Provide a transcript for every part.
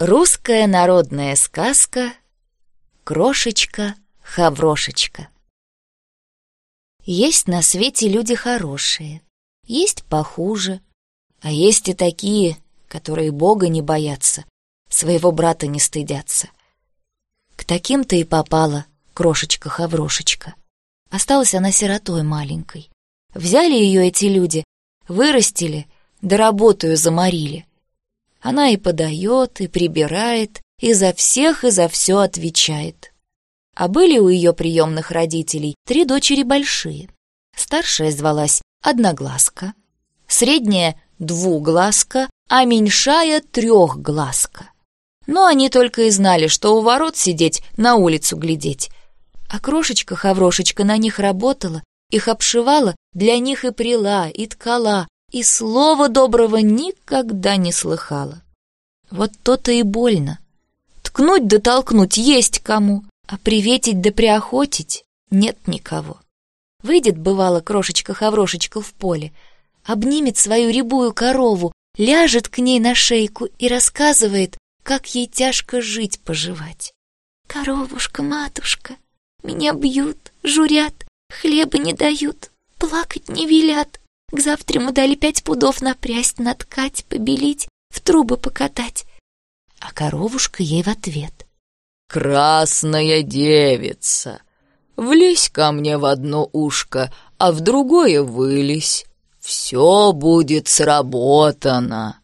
Русская народная сказка «Крошечка-хаврошечка». Есть на свете люди хорошие, есть похуже, а есть и такие, которые Бога не боятся, своего брата не стыдятся. К таким-то и попала крошечка-хаврошечка. Осталась она сиротой маленькой. Взяли ее эти люди, вырастили, да работаю заморили. Она и подает, и прибирает, и за всех, и за все отвечает. А были у ее приемных родителей 3 дочери большие. Старшая звалась Одноглазка, средняя — Двуглазка, а меньшая — Трехглазка. Но они только и знали, что у ворот сидеть, на улицу глядеть. А крошечка-хаврошечка на них работала, их обшивала, для них и пряла, и ткала, и слова доброго никогда не слыхала. Вот то-то и больно. Ткнуть да толкнуть есть кому, а приветить да приохотить нет никого. Выйдет, бывало, крошечка-хаврошечка в поле, обнимет свою рябую корову, ляжет к ней на шейку и рассказывает, как ей тяжко жить-поживать. «Коровушка, матушка, меня бьют, журят, хлеба не дают, плакать не велят. К завтраму дали 5 пудов напрясть, наткать, побелить, в трубы покатать». А коровушка ей в ответ: «Красная девица, влезь ко мне в одно ушко, а в другое вылезь. Все будет сработано».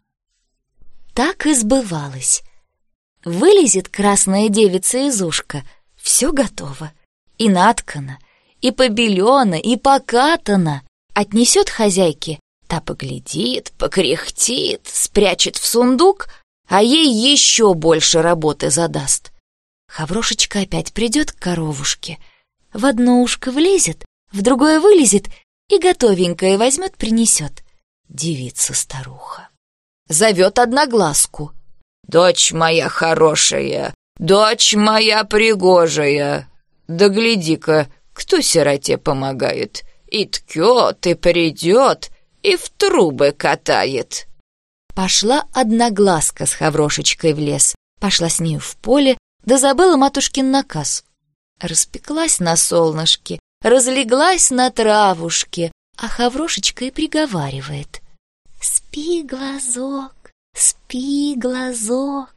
Так и сбывалось. Вылезет красная девица из ушка, все готово. И наткано, и побелено, и покатано. Отнесет хозяйке, та поглядит, покряхтит, спрячет в сундук, а ей еще больше работы задаст. Хаврошечка опять придет к коровушке, в одно ушко влезет, в другое вылезет и готовенькое возьмет, принесет. Девица-старуха зовет Одноглазку: «Дочь моя хорошая, дочь моя пригожая, да гляди-ка, кто сироте помогает. И ткет, и придет, и в трубы катает». Пошла Одноглазка с Хаврошечкой в лес, пошла с нею в поле, да забыла матушкин наказ. Распеклась на солнышке, разлеглась на травушке, а Хаврошечка и приговаривает: «Спи, глазок, спи, глазок».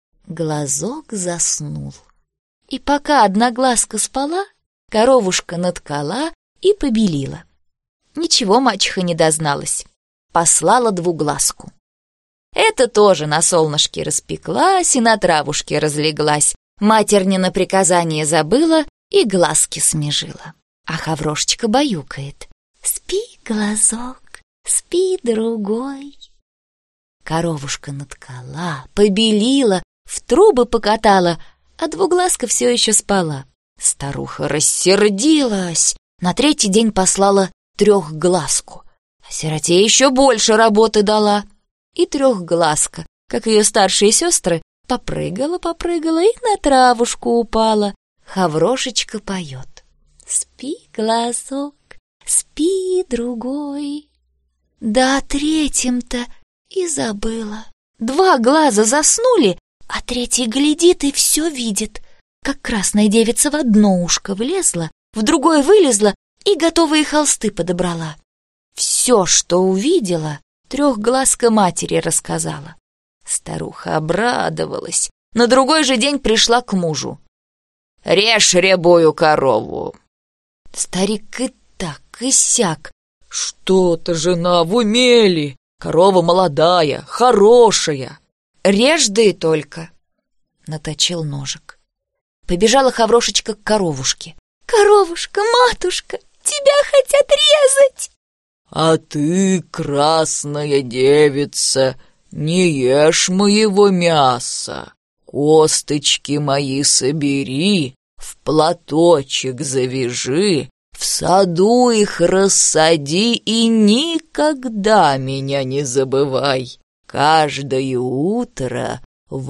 Глазок заснул. И пока Одноглазка спала, коровушка наткала и побелила. Ничего мачеха не дозналась. Послала Двуглазку. Это тоже на солнышке распеклась и на травушке разлеглась. Матернино приказание забыла и глазки смежила. А Хаврошечка баюкает: «Спи, глазок, спи, другой». Коровушка наткала, побелила, в трубы покатала, а Двуглазка все еще спала. Старуха рассердилась, на 3-й день послала Трехглазку, а сироте еще больше работы дала. И Трехглазка, как ее старшие сестры, попрыгала и на травушку упала. Хаврошечка поет: «Спи, глазок, спи, другой». Да о 3-м-то и забыла. 2 глаза заснули, а 3-й глядит и все видит, как красная девица в одно ушко влезла, в другое вылезла и готовые холсты подобрала. Все, что увидела, Трехглазка матери рассказала. Старуха обрадовалась. На другой же день пришла к мужу: «Режь рябую корову». Старик и так, и сяк: «Что-то, жена, в уме ли? Корова молодая, хорошая». «Режь, да и только». Наточил ножик. Побежала Хаврошечка к коровушке: «Коровушка, матушка, тебя хотят резать». «А ты, красная девица, не ешь моего мяса. Косточки мои собери, в платочек завяжи, в саду их рассади и никогда меня не забывай. Каждое утро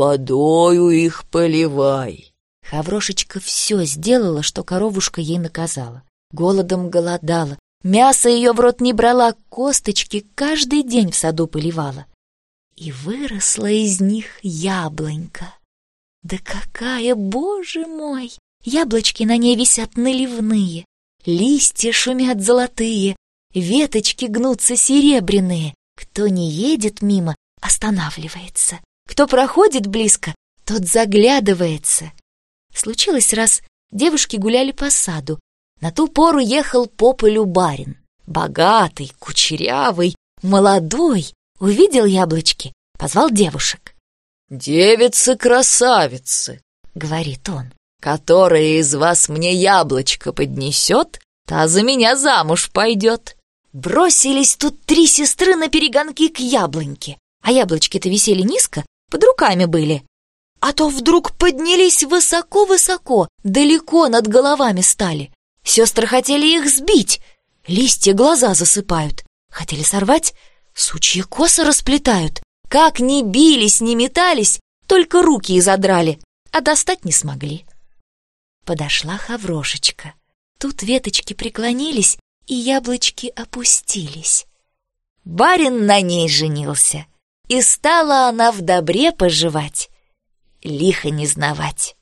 водою их поливай». Хаврошечка все сделала, что коровушка ей наказала. Голодом голодала, мясо ее в рот не брала, косточки каждый день в саду поливала. и выросла из них яблонька. Да какая, Боже мой! Яблочки на ней висят наливные, листья шумят золотые, веточки гнутся серебряные. Кто не едет мимо, останавливается. Кто проходит близко, тот заглядывается. Случилось раз, девушки гуляли по саду. На ту пору ехал по полю барин. Богатый, кучерявый, молодой. Увидел яблочки, позвал девушек. «Девицы-красавицы», — говорит он, — «которая из вас мне яблочко поднесет, та за меня замуж пойдет». Бросились тут 3 сестры наперегонки к яблоньке. А яблочки-то висели низко, под руками были. А то вдруг поднялись высоко-высоко, далеко над головами стали. Сестры хотели их сбить, листья глаза засыпают. Хотели сорвать, сучьи косы расплетают. Как ни бились, ни метались, только руки и задрали, а достать не смогли. Подошла Хаврошечка. Тут веточки преклонились, и яблочки опустились. Барин на ней женился, и стала она в добре поживать, лихо не знавать.